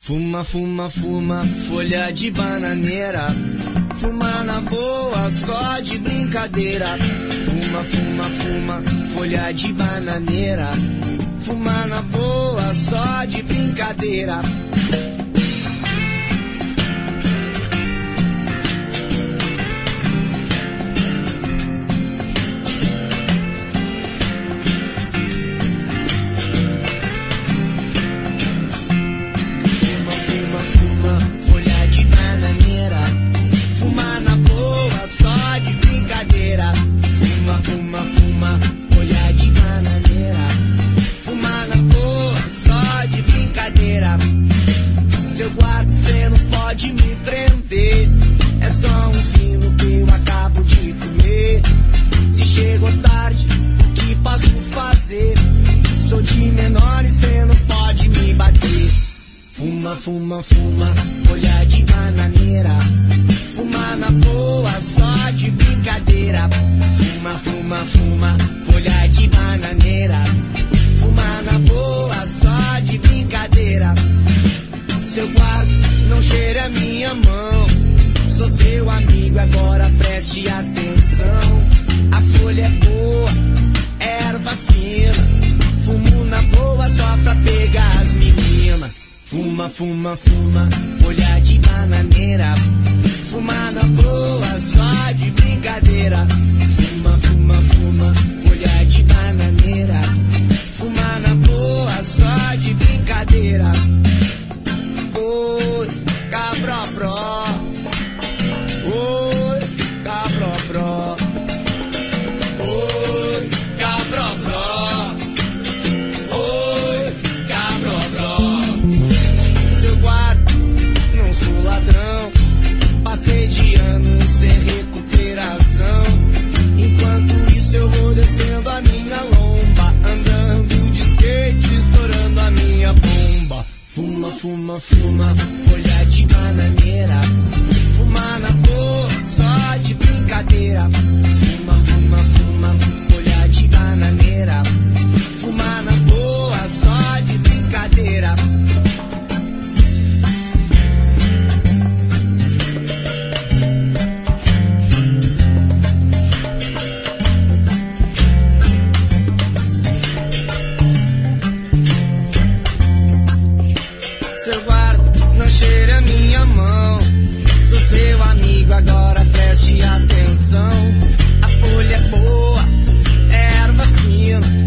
Fuma, fuma, fuma, folha de bananeira. Fuma na boa, só de brincadeira. Fuma, fuma, fuma, folha de bananeira. Fuma na boa, só de brincadeira. Se eu guardo, cê não pode me prender. É só um fino que eu acabo de comer. Se chegou tarde, o que posso fazer? Sou de menor e cê não pode me bater. Fuma, fuma, fuma, folha de bananeira. Fuma na boa, só de brincadeira. Fuma, fuma, fuma, folha de bananeira. Fuma na boa, só de brincadeira. Seu guardo, não cheira minha mão. Sou seu amigo, agora preste atenção. A folha é boa, erva fina. Fumo na boa só pra pegar as meninas. Fuma, fuma, fuma, folha de bananeira. Fuma na boa só de brincadeira. Fuma, fuma, fuma, folha de bananeira. Fuma na boa só de brincadeira. Oi, cabró-bró. Oi, cabró-bró. Oi, cabró-bró. Oi, cabró-bró. Seu guarda, não sou ladrão. Passei de ano sem recuperação. Enquanto isso eu vou descendo a minha lomba, andando de skate, estourando a minha bomba. Fuma, fuma, fuma, folha de bananeira. Fuma na boa, só de brincadeira. Fuma, fuma, fuma, folha de bananeira. Fuma na boa, só de brincadeira. Seu guarda, não cheira a minha mão. Sou seu amigo, agora preste atenção. A folha é boa, erva fina.